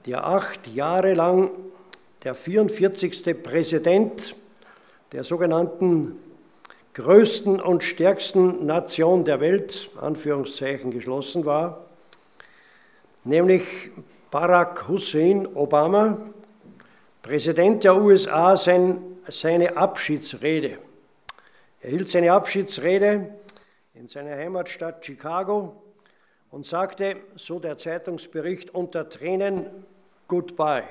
der 8 Jahre lang der 44. Präsident der sogenannten größten und stärksten Nation der Welt, Anführungszeichen geschlossen war, nämlich Barack Hussein Obama, Präsident der USA, seine Abschiedsrede. Er hielt seine Abschiedsrede in seiner Heimatstadt Chicago und sagte, so der Zeitungsbericht, unter Tränen, Goodbye.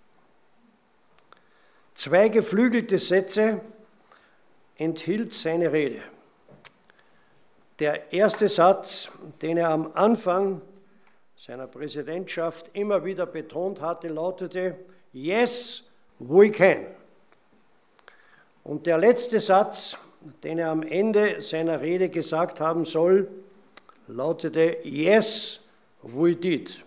2 geflügelte Sätze enthielt seine Rede. Der erste Satz, den er am Anfang seiner Präsidentschaft immer wieder betont hatte, lautete, Yes, we can. Und der letzte Satz, den er am Ende seiner Rede gesagt haben soll, lautete, Yes, we did.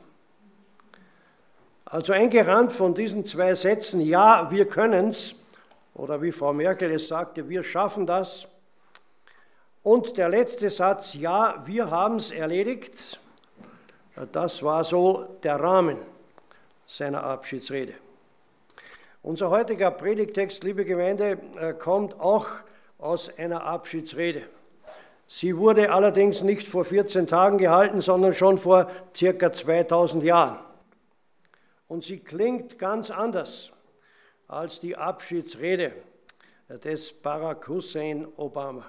Also eingerahmt von diesen 2 Sätzen, ja, wir können's, oder wie Frau Merkel es sagte, wir schaffen das. Und der letzte Satz, ja, wir haben es erledigt, das war so der Rahmen seiner Abschiedsrede. Unser heutiger Predigtext, liebe Gemeinde, kommt auch aus einer Abschiedsrede. Sie wurde allerdings nicht vor 14 Tagen gehalten, sondern schon vor circa 2000 Jahren. Und sie klingt ganz anders als die Abschiedsrede des Barack Hussein Obama.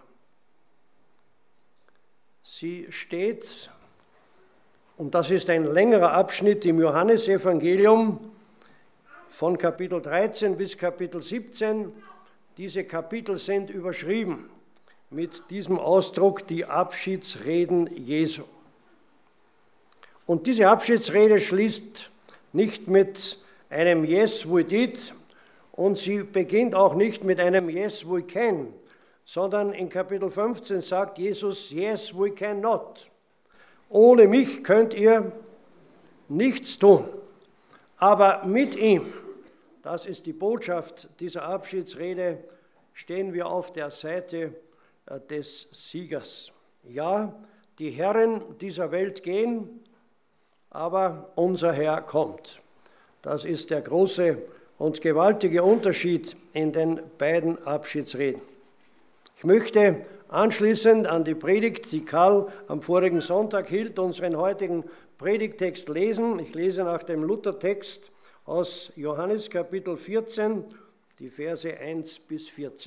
Sie steht, und das ist ein längerer Abschnitt im Johannesevangelium von Kapitel 13 bis Kapitel 17. Diese Kapitel sind überschrieben mit diesem Ausdruck, die Abschiedsreden Jesu. Und diese Abschiedsrede schließt nicht mit einem Yes, we did, und sie beginnt auch nicht mit einem Yes, we can, sondern in Kapitel 15 sagt Jesus, Yes, we cannot. Ohne mich könnt ihr nichts tun, aber mit ihm, das ist die Botschaft dieser Abschiedsrede, stehen wir auf der Seite des Siegers. Ja, die Herren dieser Welt gehen, aber unser Herr kommt. Das ist der große und gewaltige Unterschied in den beiden Abschiedsreden. Ich möchte anschließend an die Predigt, die Karl am vorigen Sonntag hielt, unseren heutigen Predigttext lesen. Ich lese nach dem Luthertext aus Johannes Kapitel 14, die Verse 1 bis 14.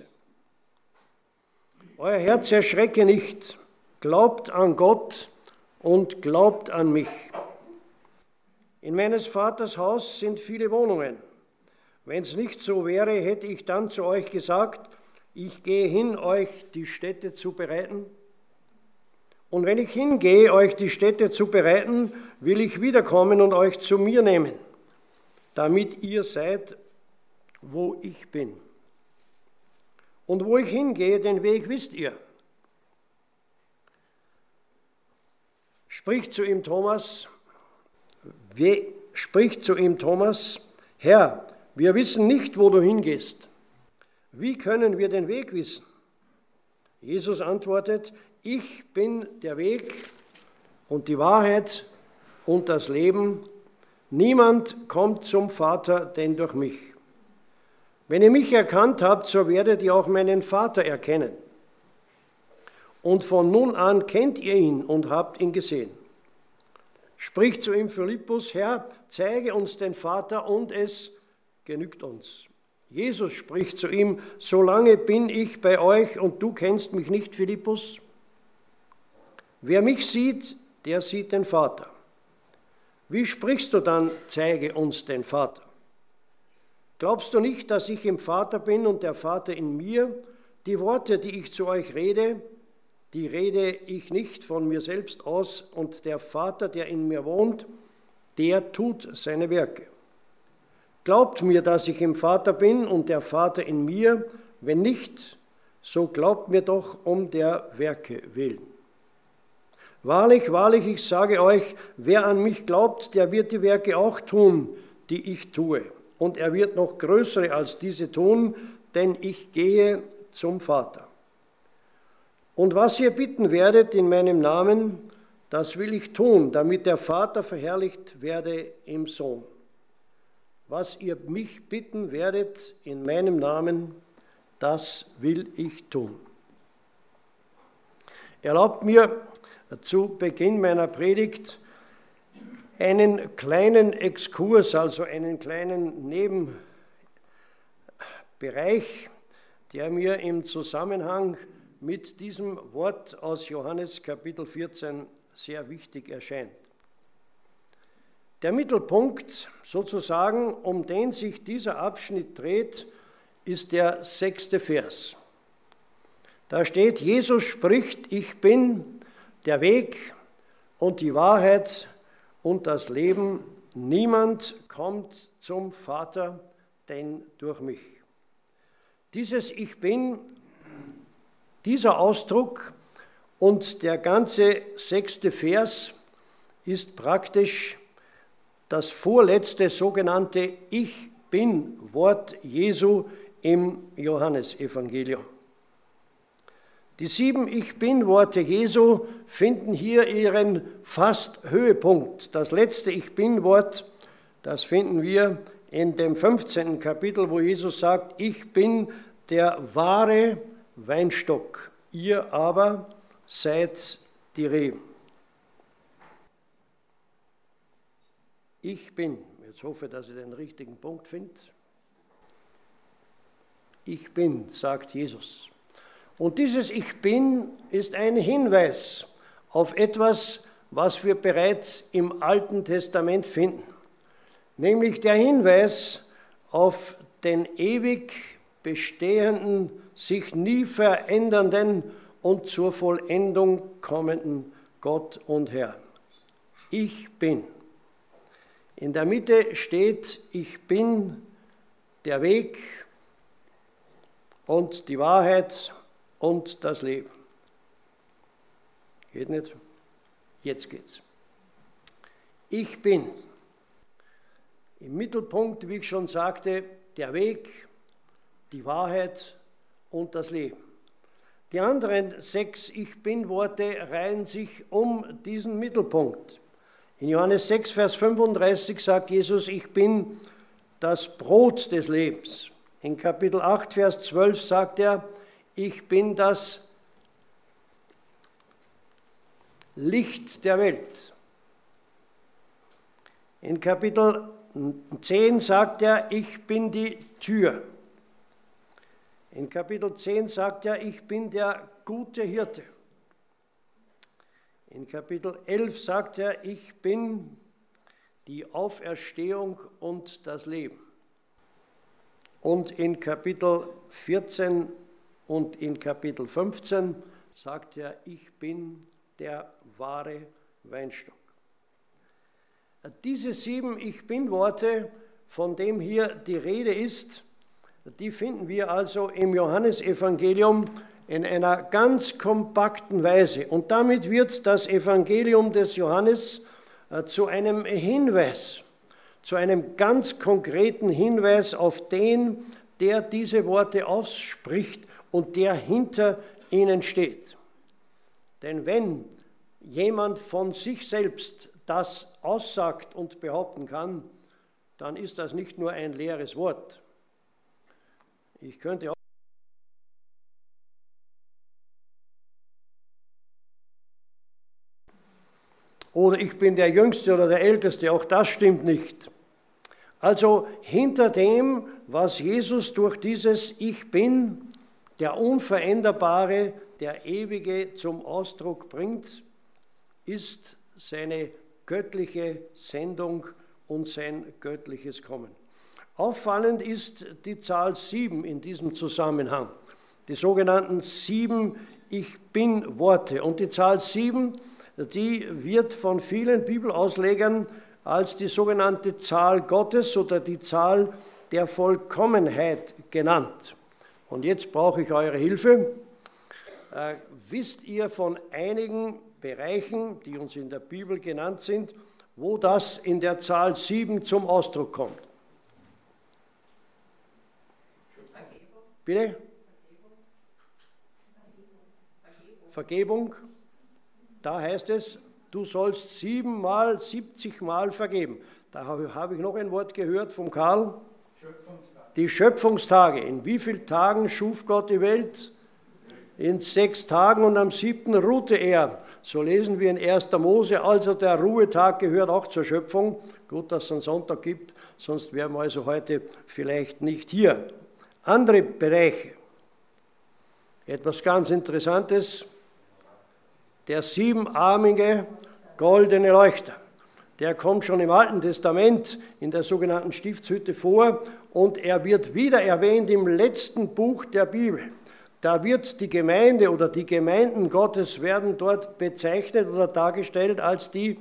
Euer Herz erschrecke nicht, glaubt an Gott und glaubt an mich. In meines Vaters Haus sind viele Wohnungen. Wenn es nicht so wäre, hätte ich dann zu euch gesagt, ich gehe hin, euch die Stätte zu bereiten. Und wenn ich hingehe, euch die Stätte zu bereiten, will ich wiederkommen und euch zu mir nehmen, damit ihr seid, wo ich bin. Und wo ich hingehe, den Weg wisst ihr. Spricht zu ihm Thomas, Herr, wir wissen nicht, wo du hingehst. Wie können wir den Weg wissen? Jesus antwortet, ich bin der Weg und die Wahrheit und das Leben. Niemand kommt zum Vater, denn durch mich. Wenn ihr mich erkannt habt, so werdet ihr auch meinen Vater erkennen. Und von nun an kennt ihr ihn und habt ihn gesehen. Spricht zu ihm Philippus, Herr, zeige uns den Vater und es genügt uns. Jesus spricht zu ihm, solange bin ich bei euch und du kennst mich nicht, Philippus. Wer mich sieht, der sieht den Vater. Wie sprichst du dann, zeige uns den Vater? Glaubst du nicht, dass ich im Vater bin und der Vater in mir? Die Worte, die ich zu euch rede, die rede ich nicht von mir selbst aus, und der Vater, der in mir wohnt, der tut seine Werke. Glaubt mir, dass ich im Vater bin und der Vater in mir, wenn nicht, so glaubt mir doch um der Werke willen. Wahrlich, wahrlich, ich sage euch, wer an mich glaubt, der wird die Werke auch tun, die ich tue. Und er wird noch größere als diese tun, denn ich gehe zum Vater. Und was ihr bitten werdet in meinem Namen, das will ich tun, damit der Vater verherrlicht werde im Sohn. was ihr mich bitten werdet in meinem Namen, das will ich tun. Erlaubt mir zu Beginn meiner Predigt einen kleinen Exkurs, also einen kleinen Nebenbereich, der mir im Zusammenhang mit diesem Wort aus Johannes Kapitel 14 sehr wichtig erscheint. Der Mittelpunkt sozusagen, um den sich dieser Abschnitt dreht, ist der 6. Vers. Da steht, Jesus spricht, ich bin der Weg und die Wahrheit und das Leben. Niemand kommt zum Vater, denn durch mich. Dieses Ich bin, dieser Ausdruck und der ganze 6. Vers ist praktisch das vorletzte sogenannte Ich bin-Wort Jesu im Johannesevangelium. Die 7 Ich bin-Worte Jesu finden hier ihren fast Höhepunkt. Das letzte Ich bin-Wort, das finden wir in dem 15. Kapitel, wo Jesus sagt, ich bin der wahre Weinstock, ihr aber seid die Reben. Ich bin, jetzt hoffe ich, dass ich den richtigen Punkt finde. Ich bin, sagt Jesus. Und dieses Ich bin ist ein Hinweis auf etwas, was wir bereits im Alten Testament finden, nämlich der Hinweis auf den ewig bestehenden, sich nie verändernden und zur Vollendung kommenden Gott und Herr. Ich bin. In der Mitte steht, ich bin der Weg und die Wahrheit und das Leben. Geht nicht? Jetzt geht's. Ich bin. Im Mittelpunkt, wie ich schon sagte, der Weg, die Wahrheit und das Leben. Die anderen 6 Ich bin-Worte reihen sich um diesen Mittelpunkt. In Johannes 6, Vers 35 sagt Jesus, ich bin das Brot des Lebens. In Kapitel 8, Vers 12 sagt er, ich bin das Licht der Welt. In Kapitel 10 sagt er, ich bin die Tür. In Kapitel 10 sagt er, ich bin der gute Hirte. In Kapitel 11 sagt er, ich bin die Auferstehung und das Leben. Und in Kapitel 14 und in Kapitel 15 sagt er, ich bin der wahre Weinstock. Diese 7 Ich bin-Worte, von dem hier die Rede ist, die finden wir also im Johannesevangelium in einer ganz kompakten Weise. Und damit wird das Evangelium des Johannes zu einem Hinweis, zu einem ganz konkreten Hinweis auf den, der diese Worte ausspricht und der hinter ihnen steht. Denn wenn jemand von sich selbst das aussagt und behaupten kann, dann ist das nicht nur ein leeres Wort. Ich könnte auch oder ich bin der Jüngste oder der Älteste, auch das stimmt nicht. Also hinter dem, was Jesus durch dieses Ich bin, der Unveränderbare, der Ewige zum Ausdruck bringt, ist seine göttliche Sendung und sein göttliches Kommen. Auffallend ist die Zahl 7 in diesem Zusammenhang, die sogenannten 7 Ich bin-Worte. Und die Zahl 7, die wird von vielen Bibelauslegern als die sogenannte Zahl Gottes oder die Zahl der Vollkommenheit genannt. Und jetzt brauche ich eure Hilfe. Wisst ihr von einigen Bereichen, die uns in der Bibel genannt sind, wo das in der Zahl 7 zum Ausdruck kommt? Bitte? Vergebung. Da heißt es, du sollst 7 Mal, 70 Mal vergeben. Da habe ich noch ein Wort gehört vom Karl. Die Schöpfungstage. In wie vielen Tagen schuf Gott die Welt? In 6 Tagen und am 7. ruhte er. So lesen wir in 1. Mose, also der Ruhetag gehört auch zur Schöpfung. Gut, dass es einen Sonntag gibt, sonst wären wir also heute vielleicht nicht hier. Andere Bereiche. Etwas ganz Interessantes. Der 7-armige goldene Leuchter. Der kommt schon im Alten Testament in der sogenannten Stiftshütte vor und er wird wieder erwähnt im letzten Buch der Bibel. Da wird die Gemeinde oder die Gemeinden Gottes werden dort bezeichnet oder dargestellt als die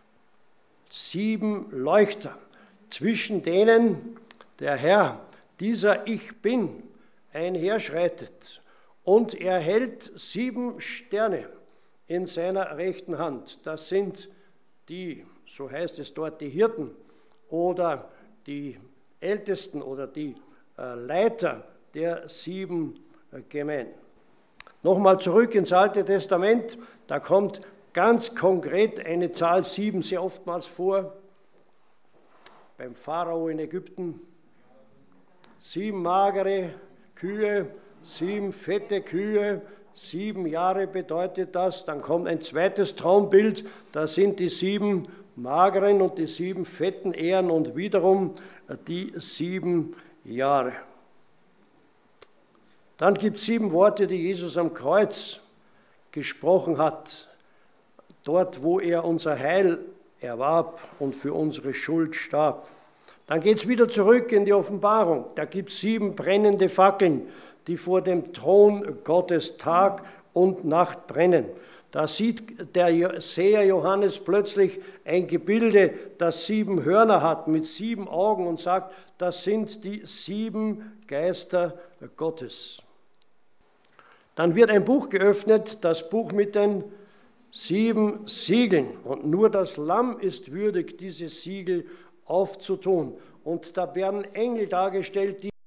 7 Leuchter, zwischen denen der Herr, dieser Ich Bin, einherschreitet. Und er hält 7 Sterne in seiner rechten Hand. Das sind die, so heißt es dort, die Hirten oder die Ältesten oder die Leiter der 7 Gemeinden. Nochmal zurück ins Alte Testament, da kommt ganz konkret eine Zahl 7 sehr oftmals vor. Beim Pharao in Ägypten 7 magere Kühe, 7 fette Kühe, 7 Jahre bedeutet das. Dann kommt ein zweites Traumbild, da sind die 7 mageren und die 7 fetten Ähren und wiederum die 7 Jahre. Dann gibt es 7 Worte, die Jesus am Kreuz gesprochen hat, dort, wo er unser Heil erwarb und für unsere Schuld starb. Dann geht es wieder zurück in die Offenbarung. Da gibt es 7 brennende Fackeln, die vor dem Thron Gottes Tag und Nacht brennen. Da sieht der Seher Johannes plötzlich ein Gebilde, das 7 Hörner hat, mit 7 Augen und sagt, das sind die 7 Geister Gottes. Dann wird ein Buch geöffnet, das Buch mit den 7 Siegeln. Und nur das Lamm ist würdig, diese Siegel aufzutun. Und da werden Engel dargestellt, die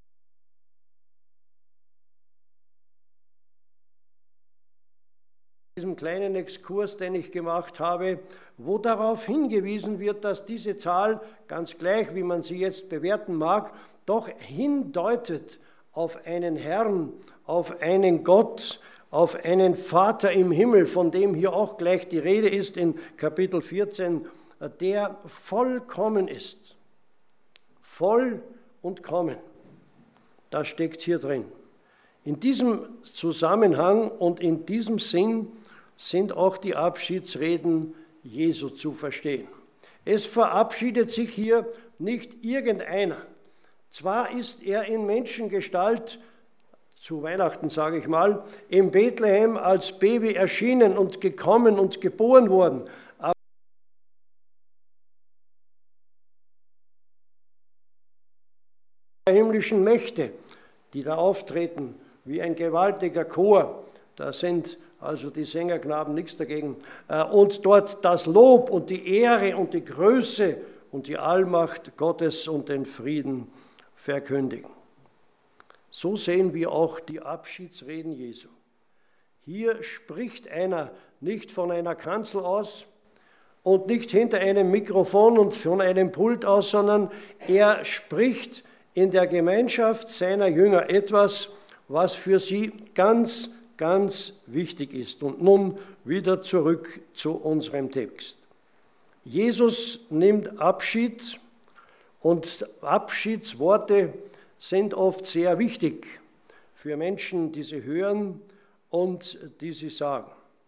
diesem kleinen Exkurs, den ich gemacht habe, wo darauf hingewiesen wird, dass diese Zahl, ganz gleich wie man sie jetzt bewerten mag, doch hindeutet auf einen Herrn, auf einen Gott, auf einen Vater im Himmel, von dem hier auch gleich die Rede ist in Kapitel 14, der vollkommen ist. Voll und kommen. Das steckt hier drin. In diesem Zusammenhang und in diesem Sinn sind auch die Abschiedsreden Jesu zu verstehen. Es verabschiedet sich hier nicht irgendeiner. Zwar ist er in Menschengestalt, zu Weihnachten sage ich mal, in Bethlehem als Baby erschienen und gekommen und geboren worden, aber die himmlischen Mächte, die da auftreten, wie ein gewaltiger Chor, da sind also die Sängerknaben nichts dagegen, und dort das Lob und die Ehre und die Größe und die Allmacht Gottes und den Frieden verkündigen. So sehen wir auch die Abschiedsreden Jesu. Hier spricht einer nicht von einer Kanzel aus und nicht hinter einem Mikrofon und von einem Pult aus, sondern er spricht in der Gemeinschaft seiner Jünger etwas, was für sie ganz, ganz wichtig ist. Und nun wieder zurück zu unserem Text. Jesus nimmt Abschied und Abschiedsworte sind oft sehr wichtig für Menschen, die sie hören und die sie sagen.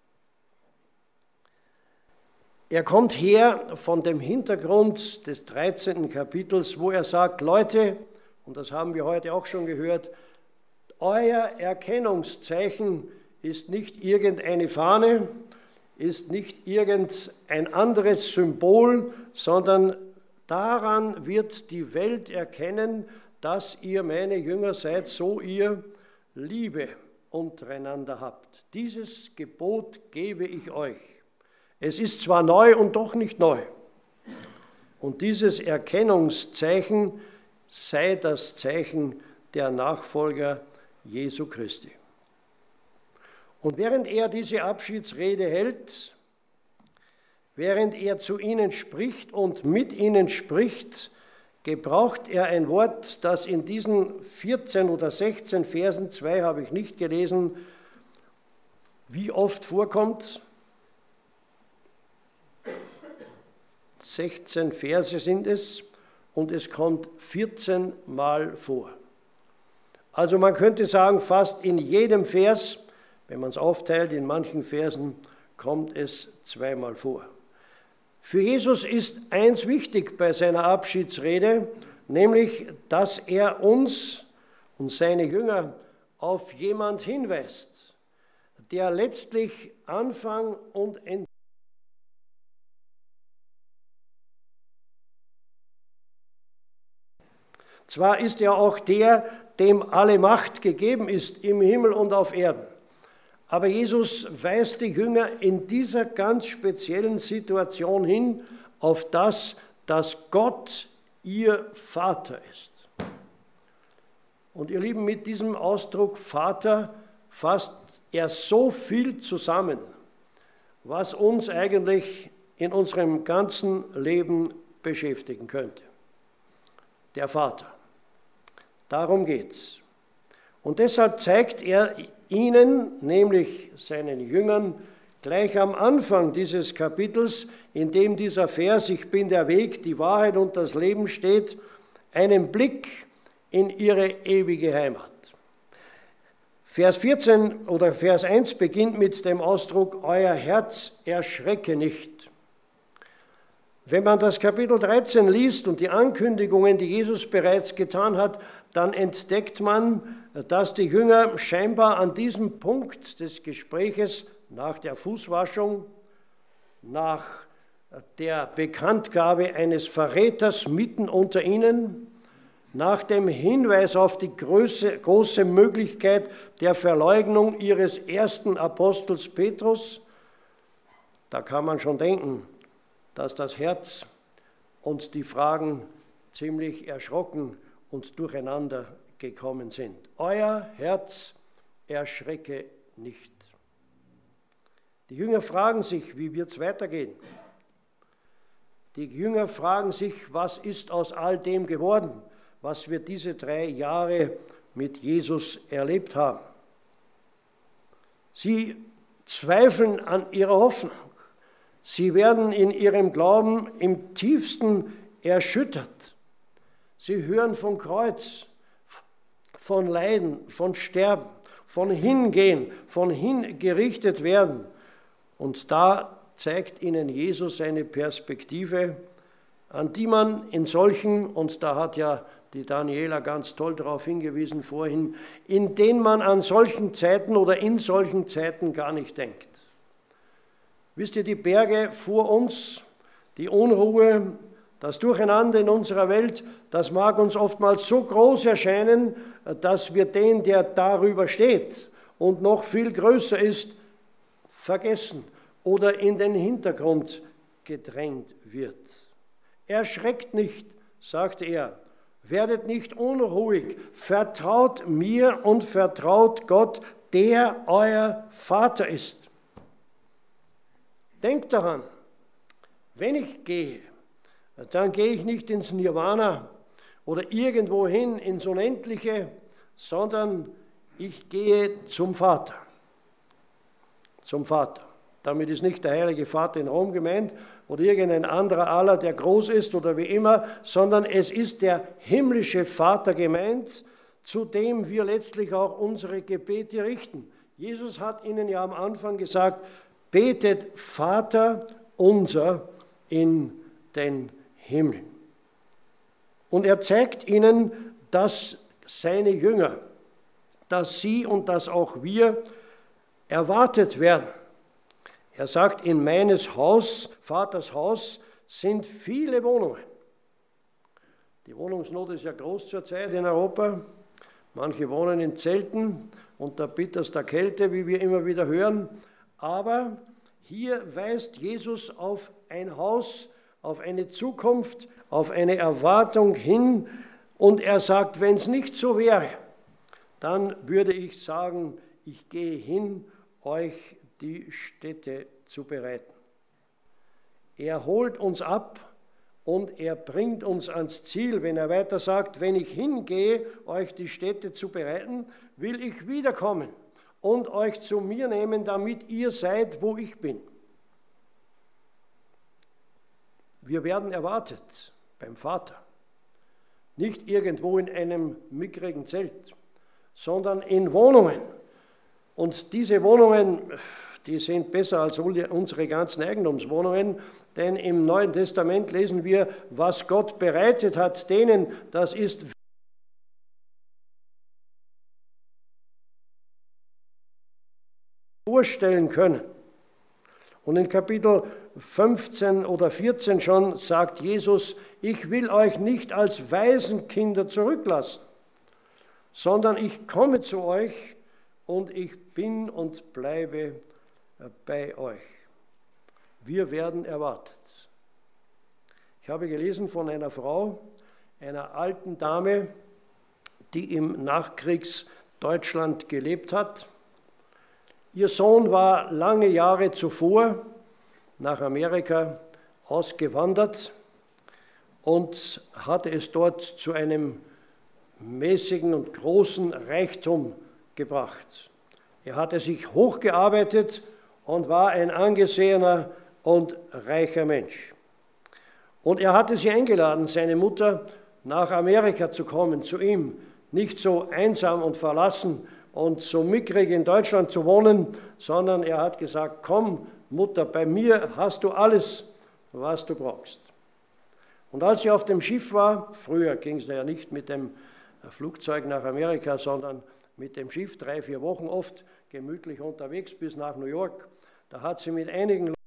Er kommt her von dem Hintergrund des 13. Kapitels, wo er sagt, Leute, und das haben wir heute auch schon gehört, euer Erkennungszeichen ist nicht irgendeine Fahne, ist nicht irgendein anderes Symbol, sondern daran wird die Welt erkennen, dass ihr meine Jünger seid, so ihr Liebe untereinander habt. Dieses Gebot gebe ich euch. Es ist zwar neu und doch nicht neu. Und dieses Erkennungszeichen sei das Zeichen der Nachfolger Jesu Christi. Und während er diese Abschiedsrede hält, Während er zu ihnen spricht und mit ihnen spricht, gebraucht er ein Wort, das in diesen 14 oder 16 Versen, 2 habe ich nicht gelesen, wie oft vorkommt. 16 Verse sind es und es kommt 14 Mal vor. Also man könnte sagen, fast in jedem Vers, wenn man es aufteilt, in manchen Versen kommt es 2-mal vor. Für Jesus ist eins wichtig bei seiner Abschiedsrede, nämlich, dass er uns und seine Jünger auf jemand hinweist, der letztlich Anfang und Ende. Zwar ist er auch der, dem alle Macht gegeben ist im Himmel und auf Erden. Aber Jesus weist die Jünger in dieser ganz speziellen Situation hin auf das, dass Gott ihr Vater ist. Und ihr Lieben, mit diesem Ausdruck Vater fasst er so viel zusammen, was uns eigentlich in unserem ganzen Leben beschäftigen könnte. Der Vater. Darum geht's. Und deshalb zeigt er ihnen, nämlich seinen Jüngern, gleich am Anfang dieses Kapitels, in dem dieser Vers, ich bin der Weg, die Wahrheit und das Leben steht, einen Blick in ihre ewige Heimat. Vers 14 oder Vers 1 beginnt mit dem Ausdruck, euer Herz erschrecke nicht. Wenn man das Kapitel 13 liest und die Ankündigungen, die Jesus bereits getan hat, dann entdeckt man, dass die Jünger scheinbar an diesem Punkt des Gespräches nach der Fußwaschung, nach der Bekanntgabe eines Verräters mitten unter ihnen, nach dem Hinweis auf die große Möglichkeit der Verleugnung ihres ersten Apostels Petrus, da kann man schon denken, dass das Herz und die Fragen ziemlich erschrocken und durcheinander gekommen sind. Euer Herz erschrecke nicht. Die Jünger fragen sich, wie wird es weitergehen? Die Jünger fragen sich, was ist aus all dem geworden, was wir diese 3 Jahre mit Jesus erlebt haben. Sie zweifeln an ihrer Hoffnung. Sie werden in ihrem Glauben im tiefsten erschüttert. Sie hören von Kreuz, von Leiden, von Sterben, von Hingehen, von hingerichtet werden. Und da zeigt ihnen Jesus eine Perspektive, an die man in solchen, und da hat ja die Daniela ganz toll darauf hingewiesen vorhin, in denen man an solchen Zeiten oder in solchen Zeiten gar nicht denkt. Wisst ihr, die Berge vor uns, die Unruhe, das Durcheinander in unserer Welt, das mag uns oftmals so groß erscheinen, dass wir den, der darüber steht und noch viel größer ist, vergessen oder in den Hintergrund gedrängt wird. Erschreckt nicht, sagte er, werdet nicht unruhig, vertraut mir und vertraut Gott, der euer Vater ist. Denkt daran, wenn ich gehe, dann gehe ich nicht ins Nirvana oder irgendwo hin ins Unendliche, sondern ich gehe zum Vater. Zum Vater. Damit ist nicht der Heilige Vater in Rom gemeint oder irgendein anderer Allah, der groß ist oder wie immer, sondern es ist der himmlische Vater gemeint, zu dem wir letztlich auch unsere Gebete richten. Jesus hat ihnen ja am Anfang gesagt, betet Vater unser in den Himmel. Und er zeigt ihnen, dass seine Jünger, dass sie und dass auch wir erwartet werden. Er sagt, in meines Haus, Vaters Haus, sind viele Wohnungen. Die Wohnungsnot ist ja groß zurzeit in Europa. Manche wohnen in Zelten unter bitterster Kälte, wie wir immer wieder hören. Aber hier weist Jesus auf ein Haus, auf eine Zukunft, auf eine Erwartung hin. Und er sagt, wenn es nicht so wäre, dann würde ich sagen, ich gehe hin, euch die Stätte zu bereiten. Er holt uns ab und er bringt uns ans Ziel, wenn er weiter sagt, wenn ich hingehe, euch die Stätte zu bereiten, will ich wiederkommen und euch zu mir nehmen, damit ihr seid, wo ich bin. Wir werden erwartet beim Vater, nicht irgendwo in einem mickrigen Zelt, sondern in Wohnungen. Und diese Wohnungen, die sind besser als unsere ganzen Eigentumswohnungen, denn im Neuen Testament lesen wir, was Gott bereitet hat denen, das ist vorstellen können. Und in Kapitel 15 oder 14 schon sagt Jesus, ich will euch nicht als Waisenkinder zurücklassen, sondern ich komme zu euch und ich bin und bleibe bei euch. Wir werden erwartet. Ich habe gelesen von einer Frau, einer alten Dame, die im Nachkriegsdeutschland gelebt hat. Ihr Sohn war lange Jahre zuvor nach Amerika ausgewandert und hatte es dort zu einem mäßigen und großen Reichtum gebracht. Er hatte sich hochgearbeitet und war ein angesehener und reicher Mensch. Und er hatte sie eingeladen, seine Mutter, nach Amerika zu kommen, zu ihm, nicht so einsam und verlassen und so mickrig in Deutschland zu wohnen, sondern er hat gesagt, komm Mutter, bei mir hast du alles, was du brauchst. Und als sie auf dem Schiff war, früher ging es ja nicht mit dem Flugzeug nach Amerika, sondern mit dem Schiff 3-4 Wochen oft gemütlich unterwegs bis nach New York, da hat sie mit einigen Leuten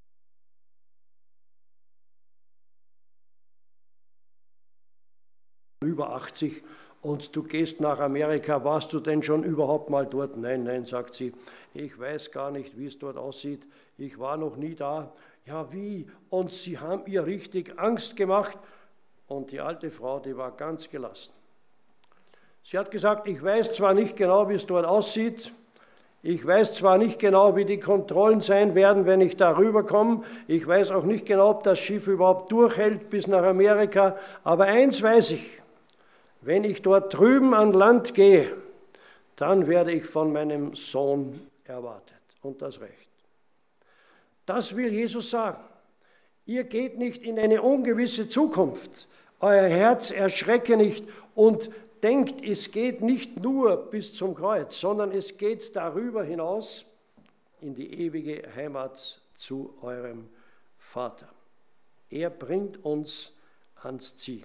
über 80 und du gehst nach Amerika, warst du denn schon überhaupt mal dort? Nein, nein, sagt sie, ich weiß gar nicht, wie es dort aussieht, ich war noch nie da. Ja, wie? Und sie haben ihr richtig Angst gemacht und die alte Frau, die war ganz gelassen. Sie hat gesagt, ich weiß zwar nicht genau, wie es dort aussieht, ich weiß zwar nicht genau, wie die Kontrollen sein werden, wenn ich da rüberkomme, ich weiß auch nicht genau, ob das Schiff überhaupt durchhält bis nach Amerika, aber eins weiß ich, wenn ich dort drüben an Land gehe, dann werde ich von meinem Sohn erwartet und das Recht. Das will Jesus sagen. Ihr geht nicht in eine ungewisse Zukunft. Euer Herz erschrecke nicht und denkt, es geht nicht nur bis zum Kreuz, sondern es geht darüber hinaus in die ewige Heimat zu eurem Vater. Er bringt uns ans Ziel.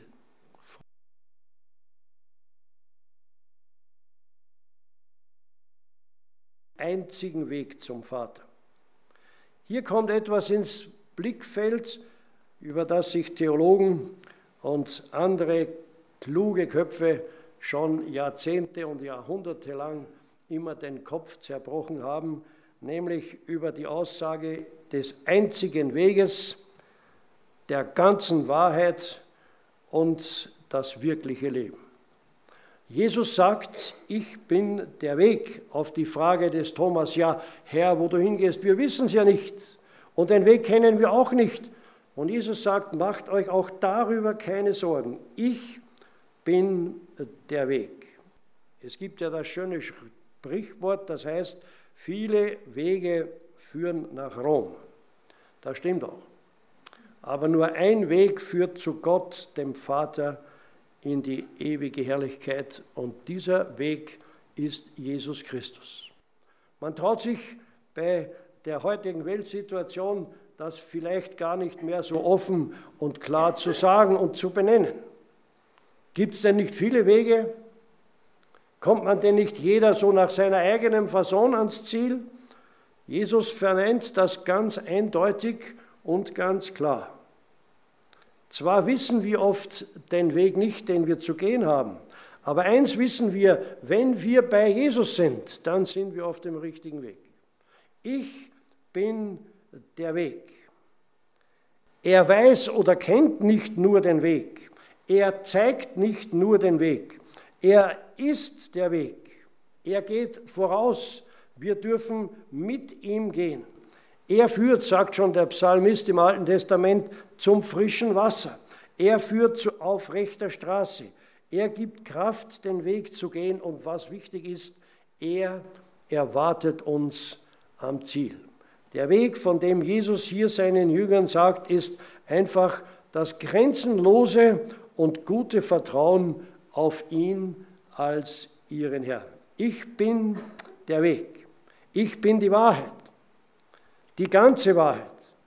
Einzigen Weg zum Vater. Hier kommt etwas ins Blickfeld, über das sich Theologen und andere kluge Köpfe schon Jahrzehnte und Jahrhunderte lang immer den Kopf zerbrochen haben, nämlich über die Aussage des einzigen Weges, der ganzen Wahrheit und das wirkliche Leben. Jesus sagt, ich bin der Weg. Auf die Frage des Thomas, ja, Herr, wo du hingehst, wir wissen es ja nicht. Und den Weg kennen wir auch nicht. Und Jesus sagt, macht euch auch darüber keine Sorgen. Ich bin der Weg. Es gibt ja das schöne Sprichwort, das heißt, viele Wege führen nach Rom. Das stimmt auch. Aber nur ein Weg führt zu Gott, dem Vater, in die ewige Herrlichkeit. Und dieser Weg ist Jesus Christus. Man traut sich bei der heutigen Weltsituation das vielleicht gar nicht mehr so offen und klar zu sagen und zu benennen. Gibt es denn nicht viele Wege? Kommt man denn nicht jeder so nach seiner eigenen Fasson ans Ziel? Jesus vernennt das ganz eindeutig und ganz klar. Zwar wissen wir oft den Weg nicht, den wir zu gehen haben, aber eins wissen wir, wenn wir bei Jesus sind, dann sind wir auf dem richtigen Weg. Ich bin der Weg. Er weiß oder kennt nicht nur den Weg, er zeigt nicht nur den Weg, er ist der Weg. Er geht voraus, wir dürfen mit ihm gehen. Er führt, sagt schon der Psalmist im Alten Testament, zum frischen Wasser. Er führt auf rechter Straße. Er gibt Kraft, den Weg zu gehen. Und was wichtig ist, er erwartet uns am Ziel. Der Weg, von dem Jesus hier seinen Jüngern sagt, ist einfach das grenzenlose und gute Vertrauen auf ihn als ihren Herrn. Ich bin der Weg. Ich bin die Wahrheit. Die ganze Wahrheit.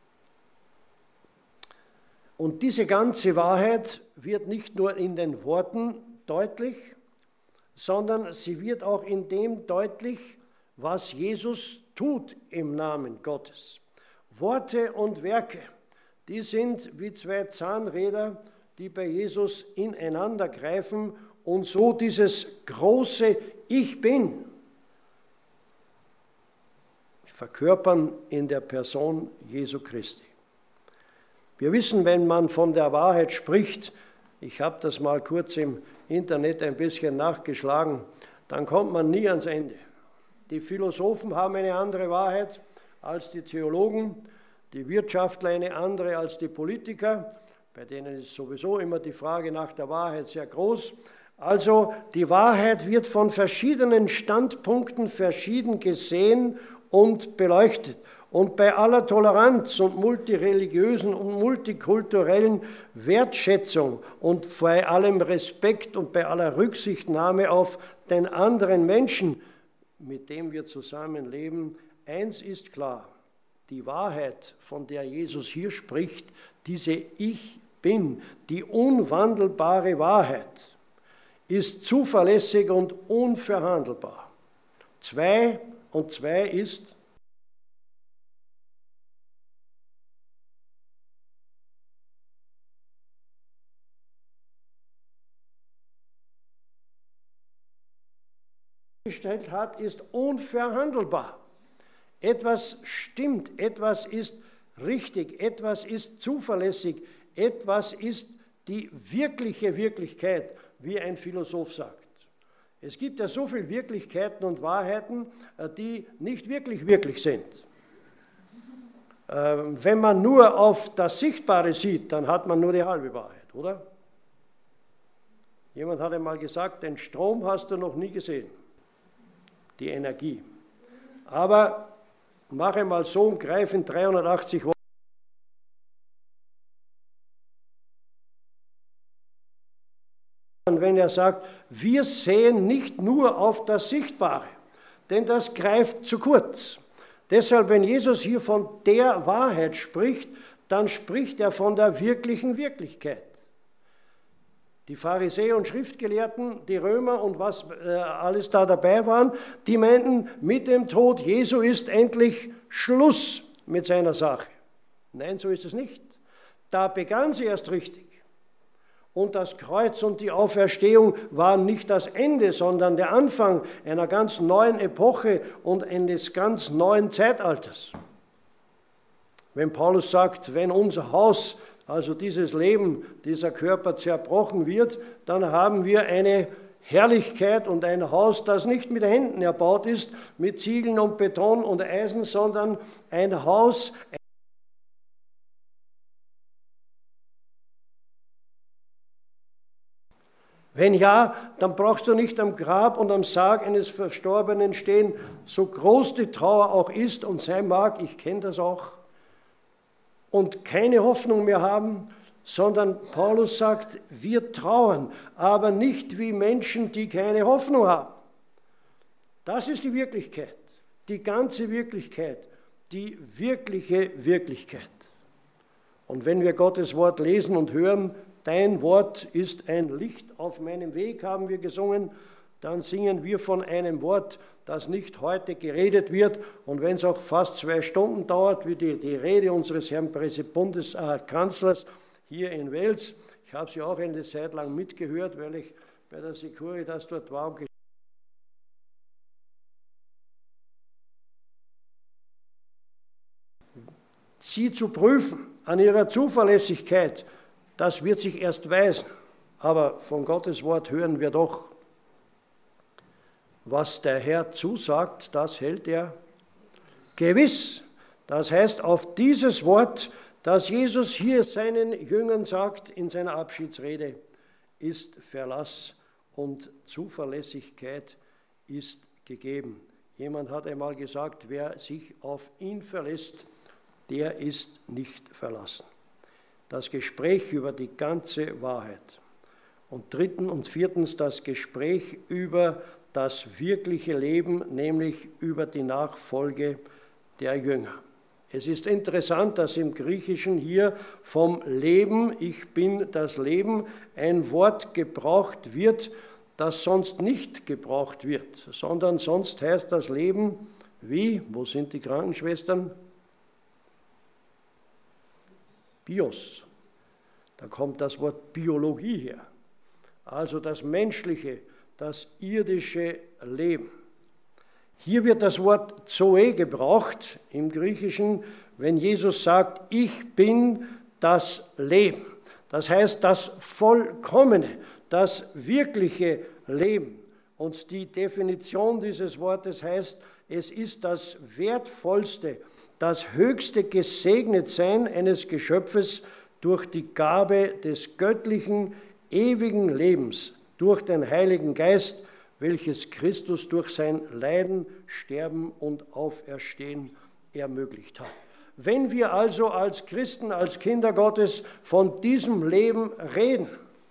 Und diese ganze Wahrheit wird nicht nur in den Worten deutlich, sondern sie wird auch in dem deutlich, was Jesus tut im Namen Gottes. Worte und Werke, die sind wie zwei Zahnräder, die bei Jesus ineinander greifen und so dieses große Ich bin verkörpern in der Person Jesu Christi. Wir wissen, wenn man von der Wahrheit spricht, ich habe das mal kurz im Internet ein bisschen nachgeschlagen, dann kommt man nie ans Ende. Die Philosophen haben eine andere Wahrheit als die Theologen, die Wirtschaftler eine andere als die Politiker, bei denen ist sowieso immer die Frage nach der Wahrheit sehr groß. Also die Wahrheit wird von verschiedenen Standpunkten verschieden gesehen und beleuchtet. Und bei aller Toleranz und multireligiösen und multikulturellen Wertschätzung und bei allem Respekt und bei aller Rücksichtnahme auf den anderen Menschen, mit dem wir zusammenleben, eins ist klar, die Wahrheit, von der Jesus hier spricht, diese Ich bin, die unwandelbare Wahrheit, ist zuverlässig und unverhandelbar. 2 und 2 ist gestellt hat, ist unverhandelbar. Etwas stimmt, etwas ist richtig, etwas ist zuverlässig, etwas ist die wirkliche Wirklichkeit, wie ein Philosoph sagt. Es gibt ja so viele Wirklichkeiten und Wahrheiten, die nicht wirklich sind. Wenn man nur auf das Sichtbare sieht, dann hat man nur die halbe Wahrheit, oder? Jemand hat einmal gesagt, den Strom hast du noch nie gesehen, die Energie. Aber mache mal so und greife in 380 Volt. Wenn er sagt, wir sehen nicht nur auf das Sichtbare, denn das greift zu kurz. Deshalb, wenn Jesus hier von der Wahrheit spricht, dann spricht er von der wirklichen Wirklichkeit. Die Pharisäer und Schriftgelehrten, die Römer und was alles da dabei waren, die meinten, mit dem Tod Jesu ist endlich Schluss mit seiner Sache. Nein, so ist es nicht. Da begann sie erst richtig. Und das Kreuz und die Auferstehung waren nicht das Ende, sondern der Anfang einer ganz neuen Epoche und eines ganz neuen Zeitalters. Wenn Paulus sagt, wenn unser Haus, also dieses Leben, dieser Körper zerbrochen wird, dann haben wir eine Herrlichkeit und ein Haus, das nicht mit Händen erbaut ist, mit Ziegeln und Beton und Eisen, sondern ein Haus. Wenn ja, dann brauchst du nicht am Grab und am Sarg eines Verstorbenen stehen, so groß die Trauer auch ist und sein mag, ich kenne das auch, und keine Hoffnung mehr haben, sondern Paulus sagt, wir trauern, aber nicht wie Menschen, die keine Hoffnung haben. Das ist die Wirklichkeit, die ganze Wirklichkeit, die wirkliche Wirklichkeit. Und wenn wir Gottes Wort lesen und hören, dein Wort ist ein Licht auf meinem Weg, haben wir gesungen, dann singen wir von einem Wort, das nicht heute geredet wird. Und wenn es auch fast 2 Stunden dauert, wie die Rede unseres Herrn Bundeskanzlers hier in Wels, ich habe sie auch eine Zeit lang mitgehört, weil ich bei der Securitas dort war und sie zu prüfen an ihrer Zuverlässigkeit, das wird sich erst weisen. Aber von Gottes Wort hören wir doch, was der Herr zusagt, das hält er gewiss. Das heißt, auf dieses Wort, das Jesus hier seinen Jüngern sagt in seiner Abschiedsrede, ist Verlass und Zuverlässigkeit ist gegeben. Jemand hat einmal gesagt, wer sich auf ihn verlässt, der ist nicht verlassen. Das Gespräch über die ganze Wahrheit. Und drittens und viertens das Gespräch über das wirkliche Leben, nämlich über die Nachfolge der Jünger. Es ist interessant, dass im Griechischen hier vom Leben, ich bin das Leben, ein Wort gebraucht wird, das sonst nicht gebraucht wird, sondern sonst heißt das Leben wie, wo sind die Krankenschwestern? Bios. Da kommt das Wort Biologie her. Also das menschliche, das irdische Leben. Hier wird das Wort Zoe gebraucht im Griechischen, wenn Jesus sagt, ich bin das Leben. Das heißt, das vollkommene, das wirkliche Leben. Und die Definition dieses Wortes heißt, es ist das wertvollste, das höchste Gesegnetsein eines Geschöpfes durch die Gabe des göttlichen, ewigen Lebens, durch den Heiligen Geist, welches Christus durch sein Leiden, Sterben und Auferstehen ermöglicht hat. Wenn wir also als Christen, als Kinder Gottes von diesem Leben reden,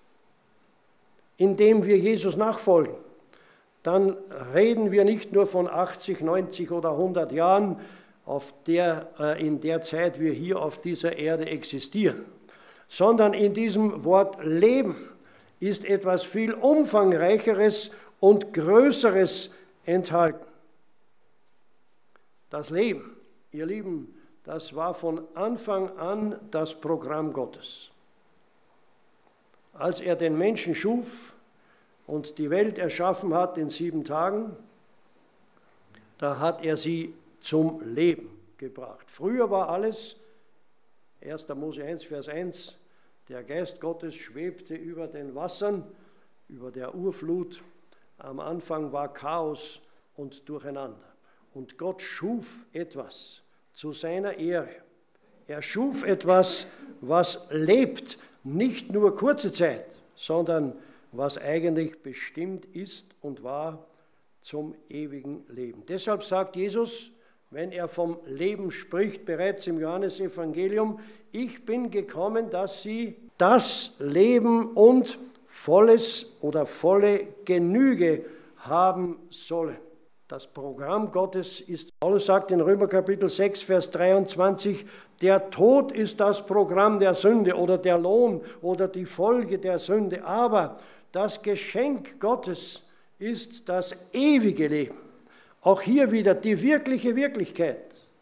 indem wir Jesus nachfolgen, dann reden wir nicht nur von 80, 90 oder 100 Jahren, in der Zeit wir hier auf dieser Erde existieren, sondern in diesem Wort Leben ist etwas viel Umfangreicheres und Größeres enthalten. Das Leben, ihr Lieben, das war von Anfang an das Programm Gottes. Als er den Menschen schuf und die Welt erschaffen hat in 7 Tagen, da hat er sie zum Leben gebracht. Früher war alles, 1. Mose 1, Vers 1, der Geist Gottes schwebte über den Wassern, über der Urflut. Am Anfang war Chaos und Durcheinander. Und Gott schuf etwas zu seiner Ehre. Er schuf etwas, was lebt, nicht nur kurze Zeit, sondern was eigentlich bestimmt ist und war zum ewigen Leben. Deshalb sagt Jesus, wenn er vom Leben spricht, bereits im Johannesevangelium, ich bin gekommen, dass sie das Leben und volles oder volle Genüge haben sollen. Das Programm Gottes ist, Paulus sagt in Römer Kapitel 6, Vers 23, der Tod ist das Programm der Sünde oder der Lohn oder die Folge der Sünde, aber das Geschenk Gottes ist das ewige Leben. Auch hier wieder die wirkliche Wirklichkeit.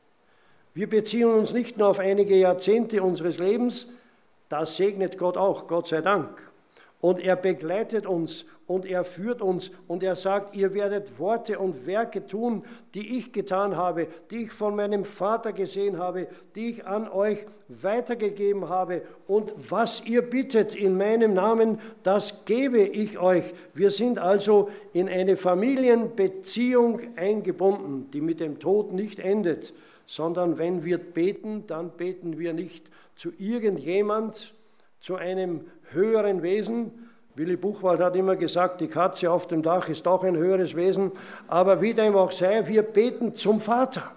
Wir beziehen uns nicht nur auf einige Jahrzehnte unseres Lebens, das segnet Gott auch, Gott sei Dank. Und er begleitet uns und er führt uns und er sagt, ihr werdet Worte und Werke tun, die ich getan habe, die ich von meinem Vater gesehen habe, die ich an euch weitergegeben habe. Und was ihr bittet in meinem Namen, das gebe ich euch. Wir sind also in eine Familienbeziehung eingebunden, die mit dem Tod nicht endet, sondern wenn wir beten, dann beten wir nicht zu irgendjemand, zu einem höheren Wesen. Willy Buchwald hat immer gesagt, die Katze auf dem Dach ist auch ein höheres Wesen. Aber wie dem auch sei, wir beten zum Vater.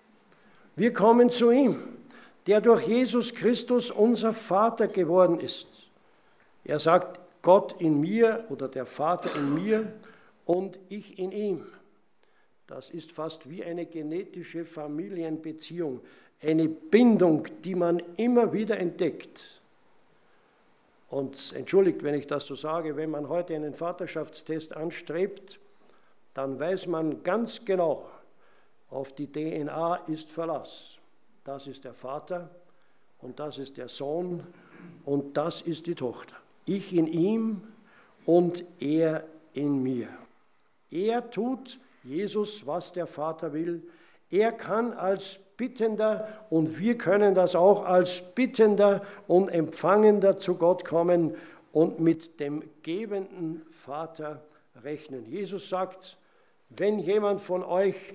Wir kommen zu ihm, der durch Jesus Christus unser Vater geworden ist. Er sagt, Gott in mir oder der Vater in mir und ich in ihm. Das ist fast wie eine genetische Familienbeziehung, eine Bindung, die man immer wieder entdeckt. Und entschuldigt, wenn ich das so sage, wenn man heute einen Vaterschaftstest anstrebt, dann weiß man ganz genau, auf die DNA ist Verlass. Das ist der Vater und das ist der Sohn und das ist die Tochter. Ich in ihm und er in mir. Er tut, Jesus, was der Vater will. Er kann als Bittender und wir können das auch als Bittender und Empfangender zu Gott kommen und mit dem gebenden Vater rechnen. Jesus sagt, wenn jemand von euch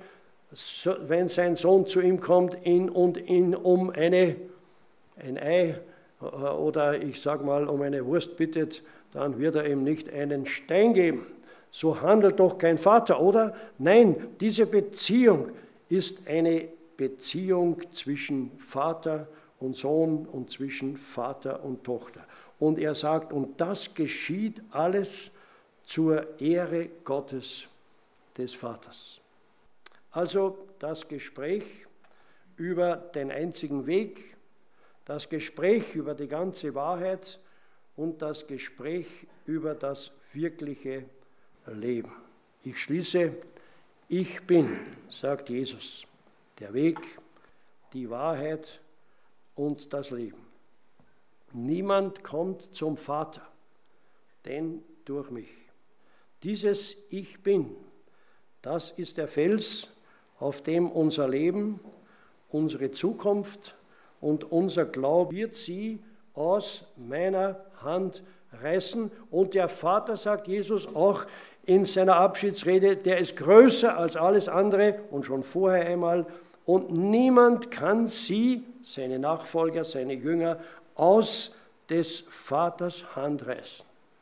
wenn sein Sohn zu ihm kommt, ihn um ein Ei oder ich sage mal um eine Wurst bittet, dann wird er ihm nicht einen Stein geben. So handelt doch kein Vater, oder? Nein, diese Beziehung ist eine Beziehung zwischen Vater und Sohn und zwischen Vater und Tochter. Und er sagt, und das geschieht alles zur Ehre Gottes, des Vaters. Also das Gespräch über den einzigen Weg, das Gespräch über die ganze Wahrheit und das Gespräch über das wirkliche Leben. Ich schließe, ich bin, sagt Jesus, der Weg, die Wahrheit und das Leben. Niemand kommt zum Vater, denn durch mich. Dieses Ich bin, das ist der Fels, auf dem unser Leben, unsere Zukunft und unser Glaube wird sie aus meiner Hand reißen. Und der Vater, sagt Jesus auch in seiner Abschiedsrede, der ist größer als alles andere und schon vorher einmal. Und niemand kann sie, seine Nachfolger, seine Jünger, aus des Vaters Hand reißen.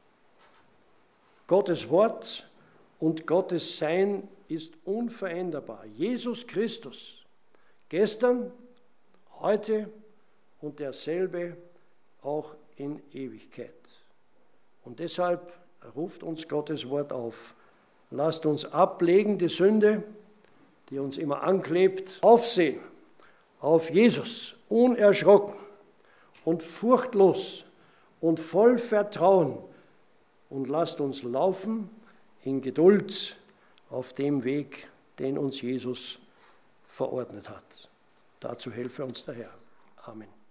Gottes Wort und Gottes Sein ist unveränderbar. Jesus Christus, gestern, heute und derselbe auch in Ewigkeit. Und deshalb ruft uns Gottes Wort auf. Lasst uns ablegen die Sünde, die uns immer anklebt, aufsehen auf Jesus, unerschrocken und furchtlos und voll Vertrauen. Und lasst uns laufen in Geduld auf dem Weg, den uns Jesus verordnet hat. Dazu helfe uns der Herr. Amen.